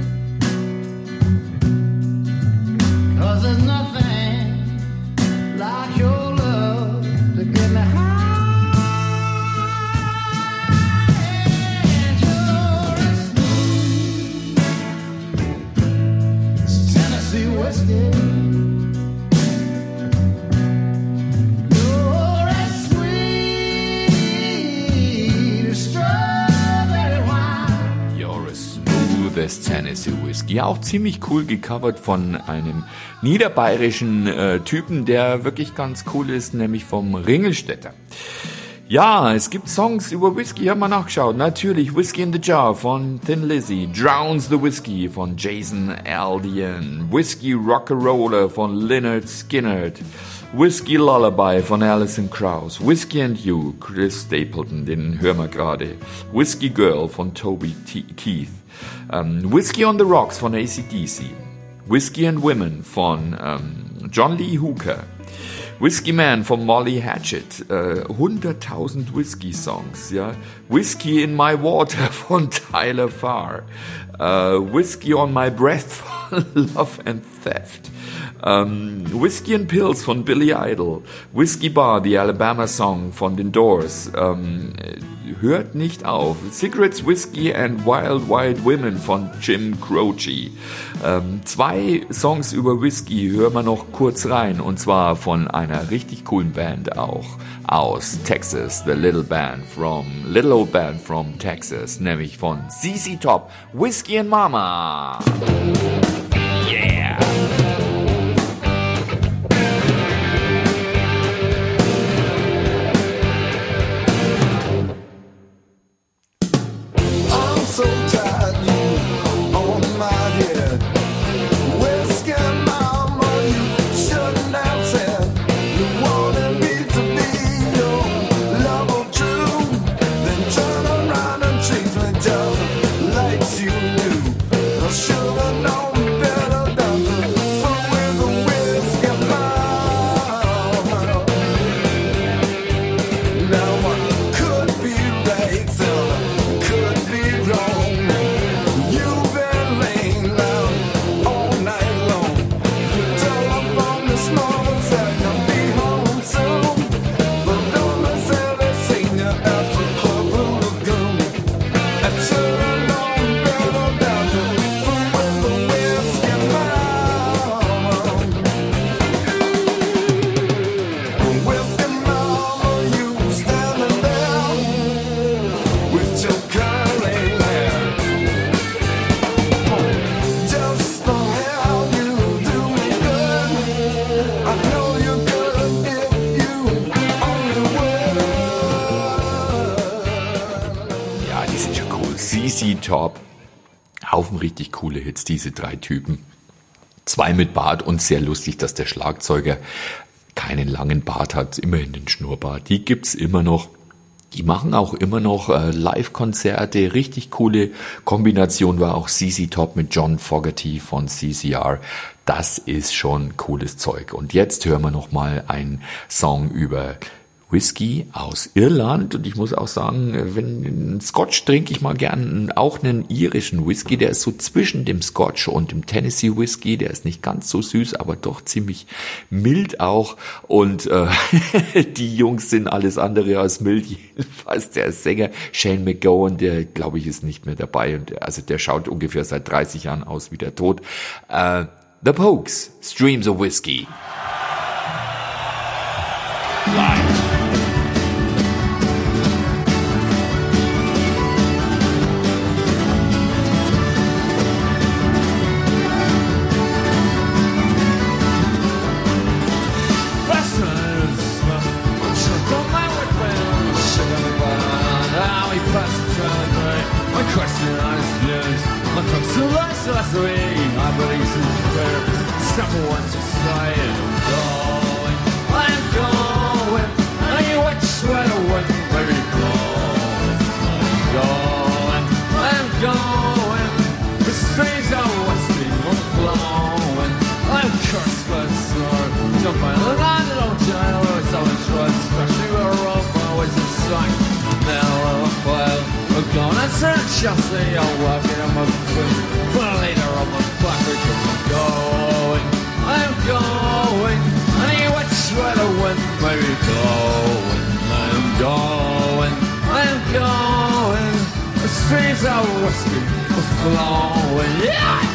'Cause there's nothing like your love to get me high. And you're as smooth as Tennessee whiskey. You're as sweet as strawberry wine. You're as smooth as Tennessee Whiskey. Ja, auch ziemlich cool gecovert von einem niederbayerischen äh, Typen, der wirklich ganz cool ist, nämlich vom Ringelstädter. Ja, es gibt Songs über Whisky, haben wir nachgeschaut. Natürlich Whiskey in the Jar von Thin Lizzy, Drowns the Whiskey von Jason Aldean, Whiskey Rock'n'Roller von Lynyrd Skynyrd, Whiskey Lullaby von Alison Krauss, Whiskey and You, Chris Stapleton, den hören wir gerade, Whiskey Girl von Toby T- Keith, ähm, Whiskey on the Rocks von A C D C, Whiskey and Women von ähm, John Lee Hooker, Whiskey Man von Molly Hatchet, äh, hunderttausend Whisky-Songs, ja. Whiskey in My Water von Tyler Farr, äh, Whiskey on My Breath von Love and Theft, ähm, Whiskey and Pills von Billy Idol, Whiskey Bar, The Alabama Song von den Doors, ähm, hört nicht auf, Cigarettes, Whiskey and Wild Wild Women von Jim Croce. Ähm, zwei Songs über Whisky hören wir noch kurz rein, und zwar von einer richtig coolen Band auch aus Texas, The Little Band from Little Old Band from Texas, nämlich von Z Z Top, Whiskey and Mama. Yeah! I'm so tired, you on my head. Whiskey mama, you shouldn't have said you wanted me to be your lover true. Then turn around and treat me just like you do. I should have known better than to fuck with a whiskey mama. Now I could be right, fella, could be wrong. Z Z Top. Haufen richtig coole Hits, diese drei Typen. Zwei mit Bart und sehr lustig, dass der Schlagzeuger keinen langen Bart hat, immerhin den Schnurrbart. Die gibt's immer noch. Die machen auch immer noch äh, Live-Konzerte. Richtig coole Kombination war auch Z Z Top mit John Fogerty von C C R. Das ist schon cooles Zeug. Und jetzt hören wir noch mal einen Song über Whisky aus Irland. Und ich muss auch sagen, wenn Scotch trinke ich mal gern auch einen irischen Whisky. Der ist so zwischen dem Scotch und dem Tennessee Whisky. Der ist nicht ganz so süß, aber doch ziemlich mild auch. Und äh, die Jungs sind alles andere als mild. Jedenfalls der Sänger Shane MacGowan, der glaube ich ist nicht mehr dabei. Und der, also der schaut ungefähr seit dreißig Jahren aus wie der Tod. Äh, The Pogues, Streams of Whiskey. Live. Chelsea, I'm walking on my foot, but later on my backwards I'm going, I'm going, any which way the wind may be blowing, I'm going, I'm going, the streets of whiskey are flowing, yeah!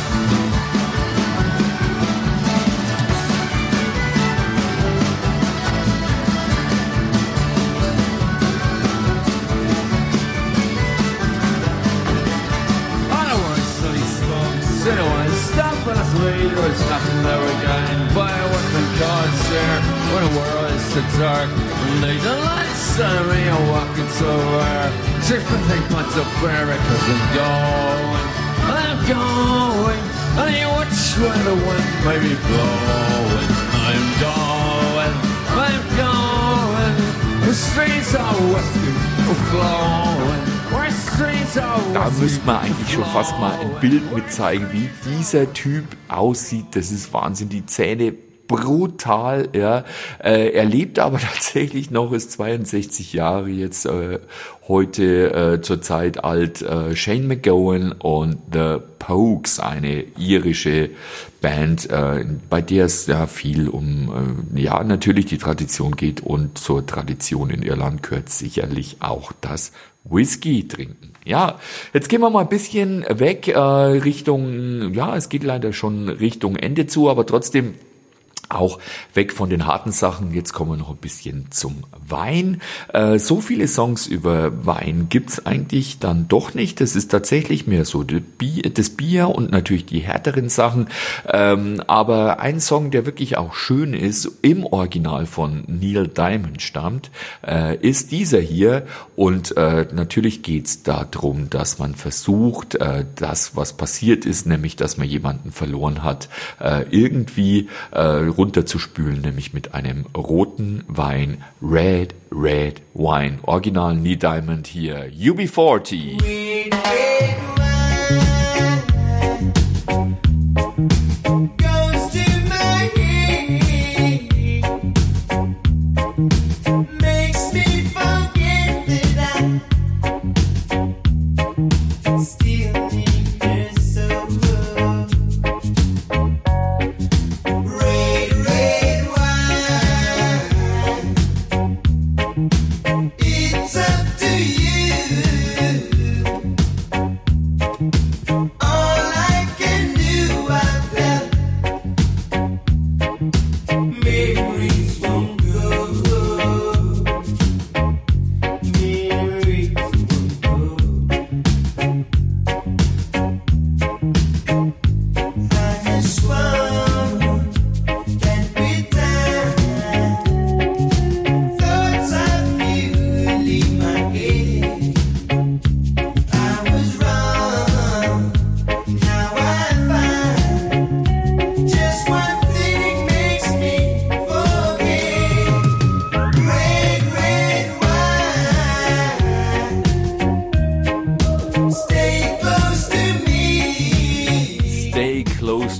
I don't want to stop and I later it's nothing there again. Buy a workman cards there when the world is so dark. When they the lights on me, I'm walking so rare. Check the thing points up where cause I'm going. I'm going. I ain't which way the wind may be blowing. I'm going. I'm going. The streets are whiskey flowing. Da müsste man eigentlich schon fast mal ein Bild mit zeigen, wie dieser Typ aussieht. Das ist Wahnsinn, die Zähne brutal, ja. Äh, er lebt aber tatsächlich noch, ist zweiundsechzig Jahre jetzt äh, heute äh, zurzeit alt. Äh, Shane MacGowan und The Pogues, eine irische Band, äh, bei der es ja viel um, äh, ja, natürlich die Tradition geht und zur Tradition in Irland gehört sicherlich auch das Whisky trinken. Ja, jetzt gehen wir mal ein bisschen weg äh, Richtung, ja, es geht leider schon Richtung Ende zu, aber trotzdem auch weg von den harten Sachen. Jetzt kommen wir noch ein bisschen zum Wein. Äh, so viele Songs über Wein gibt's eigentlich dann doch nicht. Das ist tatsächlich mehr so das Bier, das Bier und natürlich die härteren Sachen. Ähm, aber ein Song, der wirklich auch schön ist, im Original von Neil Diamond stammt, äh, ist dieser hier. Und äh, natürlich geht's darum, dass man versucht, äh, das, was passiert ist, nämlich, dass man jemanden verloren hat, äh, irgendwie äh, runterzuspülen, nämlich mit einem roten Wein, Red, Red Wine. Original Neil Diamond hier, U B forty. Red, red wine goes to my head, makes me forget that I still need her so good. Red, red wine, it's up to you.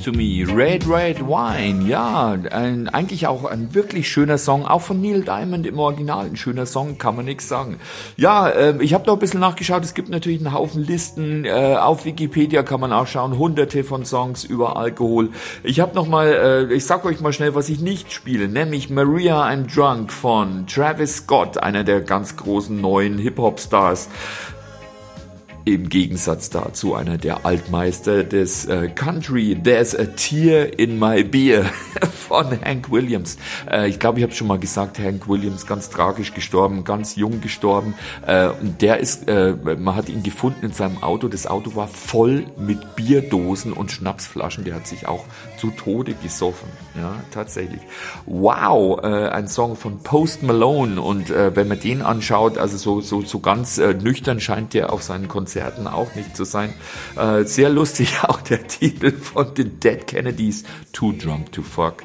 Close to Me, Red Red Wine, ja, ein, eigentlich auch ein wirklich schöner Song, auch von Neil Diamond im Original, ein schöner Song, kann man nichts sagen. Ja, äh, ich habe noch ein bisschen nachgeschaut, es gibt natürlich einen Haufen Listen, äh, auf Wikipedia kann man auch schauen, hunderte von Songs über Alkohol. Ich habe noch mal, äh, ich sag euch mal schnell, was ich nicht spiele, nämlich Maria I'm Drunk von Travis Scott, einer der ganz großen neuen Hip-Hop-Stars. Im Gegensatz dazu einer der Altmeister des äh, Country, There's a Tear in My Beer von Hank Williams. Äh, ich glaube, ich habe schon mal gesagt, Hank Williams ganz tragisch gestorben, ganz jung gestorben. Äh, und der ist, äh, man hat ihn gefunden in seinem Auto. Das Auto war voll mit Bierdosen und Schnapsflaschen. Der hat sich auch zu Tode gesoffen. Ja, tatsächlich. Wow, äh, ein Song von Post Malone. Und äh, wenn man den anschaut, also so so so ganz äh, nüchtern scheint der auf seinen Konzerten auch nicht zu sein. Äh, sehr lustig auch der Titel von den Dead Kennedys, Too Drunk to Fuck.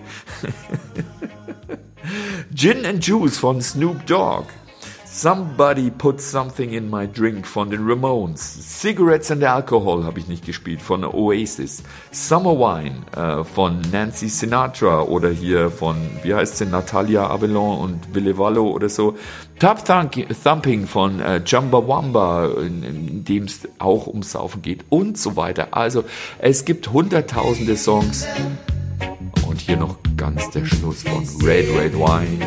Gin and Juice von Snoop Dogg. Somebody Put Something in My Drink von den Ramones. Cigarettes and Alcohol habe ich nicht gespielt von Oasis. Summer Wine äh, von Nancy Sinatra oder hier von, wie heißt sie, Natalia Avalon und Ville Vallo oder so. Tub Thumping von äh, Chumbawamba, in, in dem es auch ums Saufen geht und so weiter. Also es gibt hunderttausende Songs und hier noch ganz der Schluss von Red Red Wine.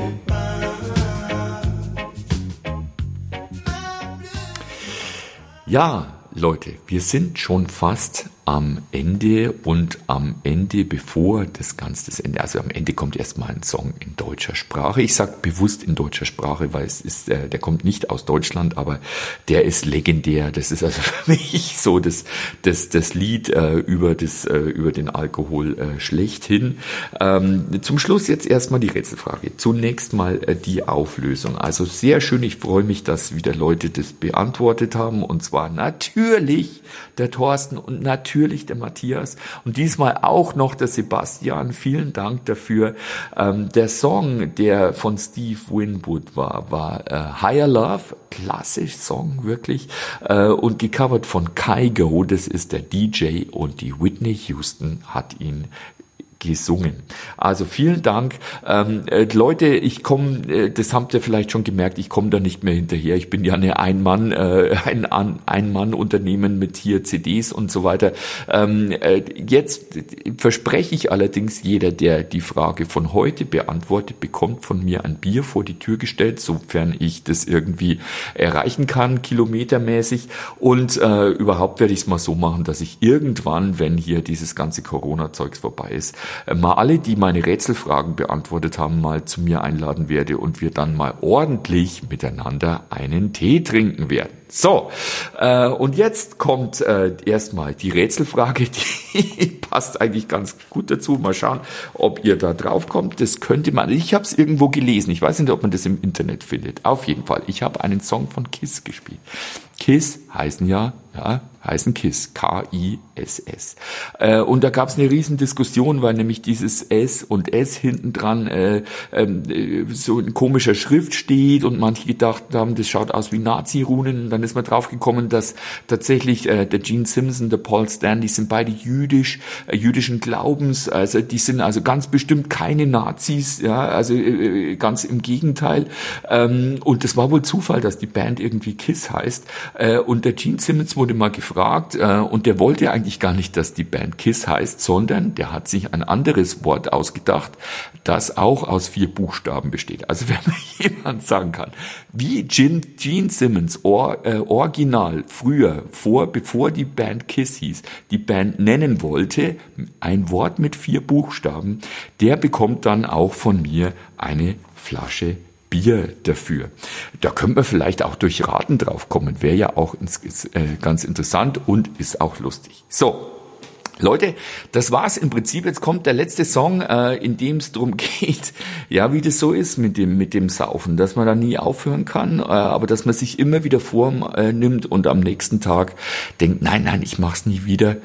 Ja, Leute, wir sind schon fast am Ende und am Ende, bevor das Ganze das Ende, also am Ende kommt erstmal ein Song in deutscher Sprache. Ich sage bewusst in deutscher Sprache, weil es ist, äh, der kommt nicht aus Deutschland, aber der ist legendär. Das ist also für mich so das, das, das Lied äh, über das, äh, über den Alkohol äh, schlechthin. Ähm, zum Schluss jetzt erstmal die Rätselfrage. Zunächst mal äh, die Auflösung. Also sehr schön, ich freue mich, dass wieder Leute das beantwortet haben und zwar natürlich der Thorsten und natürlich der Matthias und diesmal auch noch der Sebastian. Vielen Dank dafür. Ähm, der Song, der von Steve Winwood war, war äh, Higher Love. Klassisch Song, wirklich. Äh, und gecovert von Kygo. Das ist der D J und die Whitney Houston hat ihn gesungen. Also vielen Dank. Ähm, äh, Leute, ich komme, äh, das habt ihr vielleicht schon gemerkt, ich komme da nicht mehr hinterher. Ich bin ja eine Ein-Mann, äh, ein Ein-Mann-Unternehmen mit hier C Ds und so weiter. Ähm, äh, jetzt verspreche ich allerdings, jeder, der die Frage von heute beantwortet, bekommt von mir ein Bier vor die Tür gestellt, sofern ich das irgendwie erreichen kann, kilometermäßig. Und äh, überhaupt werde ich es mal so machen, dass ich irgendwann, wenn hier dieses ganze Corona-Zeugs vorbei ist, mal alle, die meine Rätselfragen beantwortet haben, mal zu mir einladen werde und wir dann mal ordentlich miteinander einen Tee trinken werden. So, äh, und jetzt kommt äh, erstmal die Rätselfrage, die passt eigentlich ganz gut dazu. Mal schauen, ob ihr da drauf kommt. Das könnte man, ich habe es irgendwo gelesen. Ich weiß nicht, ob man das im Internet findet. Auf jeden Fall, ich habe einen Song von Kiss gespielt. Kiss heißen ja, ja, heißen Kiss, K I S S. Äh, und da gab es eine riesen Diskussion, weil nämlich dieses S und S hinten dran äh, äh, so ein komischer Schrift steht und manche gedacht haben, das schaut aus wie Nazi-Runen. Und dann ist man drauf gekommen, dass tatsächlich äh, der Gene Simpson, der Paul Stanley sind beide jüdisch, äh, jüdischen Glaubens, also die sind also ganz bestimmt keine Nazis, ja, also äh, ganz im Gegenteil. Ähm, und das war wohl Zufall, dass die Band irgendwie Kiss heißt. Äh, und der Gene Simmons wurde mal gefragt äh, und der wollte eigentlich gar nicht, dass die Band Kiss heißt, sondern der hat sich ein anderes Wort ausgedacht, das auch aus vier Buchstaben besteht. Also wenn mir jemand sagen kann, wie Gene, Gene Simmons or, äh, original früher, vor bevor die Band Kiss hieß, die Band nennen wollte, ein Wort mit vier Buchstaben, der bekommt dann auch von mir eine Flasche Bier dafür. Da könnte man vielleicht auch durch Raten drauf kommen. Wäre ja auch ins, äh, ganz interessant und ist auch lustig. So, Leute, das war's im Prinzip. Jetzt kommt der letzte Song, äh, in dem es darum geht, ja, wie das so ist mit dem mit dem Saufen, dass man da nie aufhören kann, äh, aber dass man sich immer wieder vornimmt und am nächsten Tag denkt, nein, nein, ich mach's nie wieder.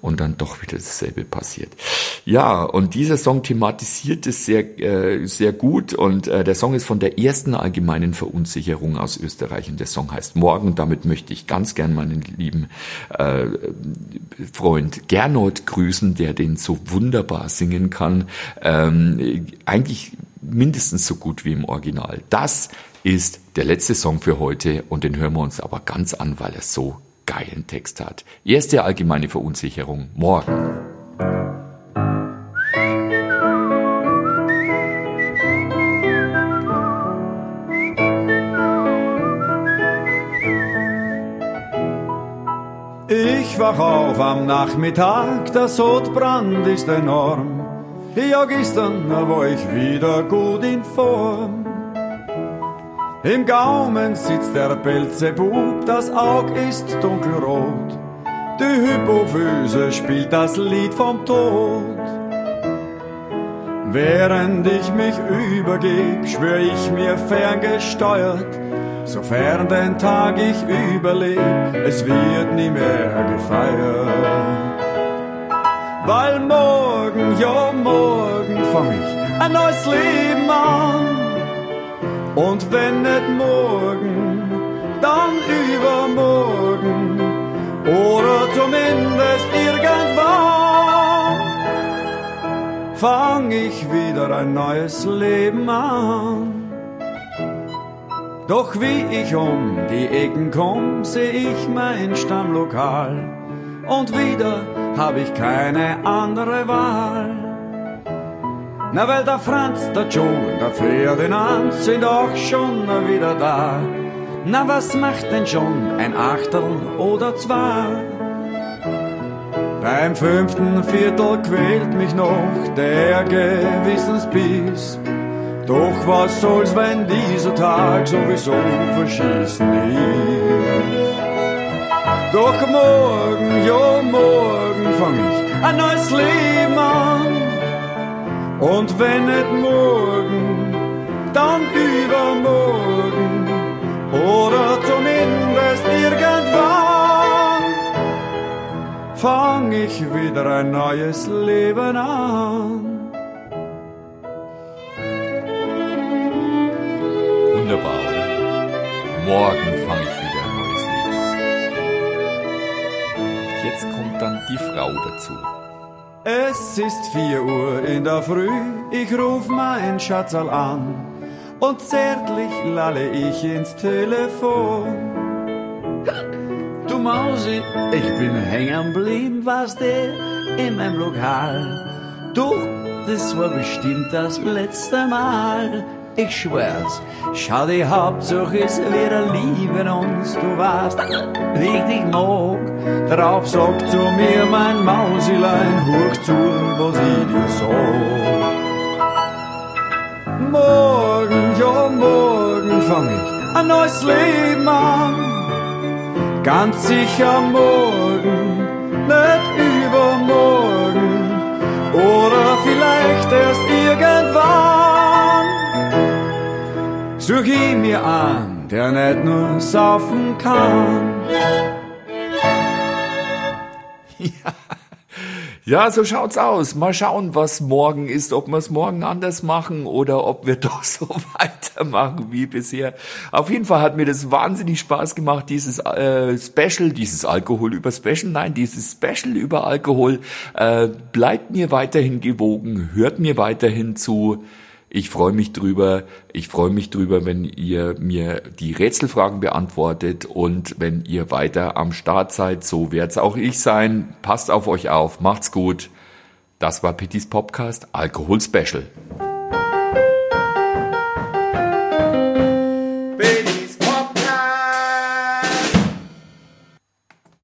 und dann doch wieder dasselbe passiert. Ja, und dieser Song thematisiert es sehr, äh, sehr gut und äh, der Song ist von der ersten allgemeinen Verunsicherung aus Österreich und der Song heißt Morgen und damit möchte ich ganz gern meinen lieben äh, Freund Gernot grüßen, der den so wunderbar singen kann, ähm, eigentlich mindestens so gut wie im Original. Das ist der letzte Song für heute und den hören wir uns aber ganz an, weil er so geilen Text hat. Erste allgemeine Verunsicherung, Morgen. Ich wach auf am Nachmittag, der Sodbrand ist enorm. Ja, gestern war ich wieder gut in Form. Im Gaumen sitzt der Belzebub, das Aug ist dunkelrot. Die Hypophyse spielt das Lied vom Tod. Während ich mich übergeb, schwör ich mir ferngesteuert, sofern den Tag ich überleb, es wird nie mehr gefeiert. Weil morgen, ja morgen fang ich ein neues Leben an. Und wenn nicht morgen, dann übermorgen oder zumindest irgendwann fang ich wieder ein neues Leben an. Doch wie ich um die Ecken komm, seh ich mein Stammlokal und wieder hab ich keine andere Wahl. Na, weil der Franz, der Joe und der Ferdinand sind auch schon wieder da. Na, was macht denn schon ein Achtel oder zwei? Beim fünften Viertel quält mich noch der Gewissensbiss. Doch was soll's, wenn dieser Tag sowieso verschießen ist? Doch morgen, ja morgen fang ich ein neues Leben an. Und wenn nicht morgen, dann übermorgen oder zumindest irgendwann fang ich wieder ein neues Leben an. Wunderbar, oder? Morgen fange ich wieder ein neues Leben. Jetzt kommt dann die Frau dazu. Es ist vier Uhr in der Früh, ich ruf mein Schatzal an und zärtlich lalle ich ins Telefon. Du Mausi, ich bin hängen blieben, was der in meinem Lokal. Du, das war bestimmt das letzte Mal. Ich schwör's, schau, die Hauptsache ist, wir lieben uns, du weißt, wie ich dich mag. Darauf sagt zu mir mein Mausilein, hoch zu, was ich dir sag. Morgen, ja morgen fang ich ein neues Leben an. Ganz sicher morgen, nicht übermorgen oder vielleicht erst irgendwann. Such ihn mir an, der nicht nur saufen kann. Ja. Ja, so schaut's aus. Mal schauen, was morgen ist, ob wir es morgen anders machen oder ob wir doch so weitermachen wie bisher. Auf jeden Fall hat mir das wahnsinnig Spaß gemacht, dieses äh, Special, dieses Alkohol über Special, nein, dieses Special über Alkohol. Äh, bleibt mir weiterhin gewogen, hört mir weiterhin zu. Ich freue mich drüber. Ich freue mich drüber, wenn ihr mir die Rätselfragen beantwortet und wenn ihr weiter am Start seid. So werd's auch ich sein. Passt auf euch auf. Macht's gut. Das war Pittys Podcast Alkohol Special.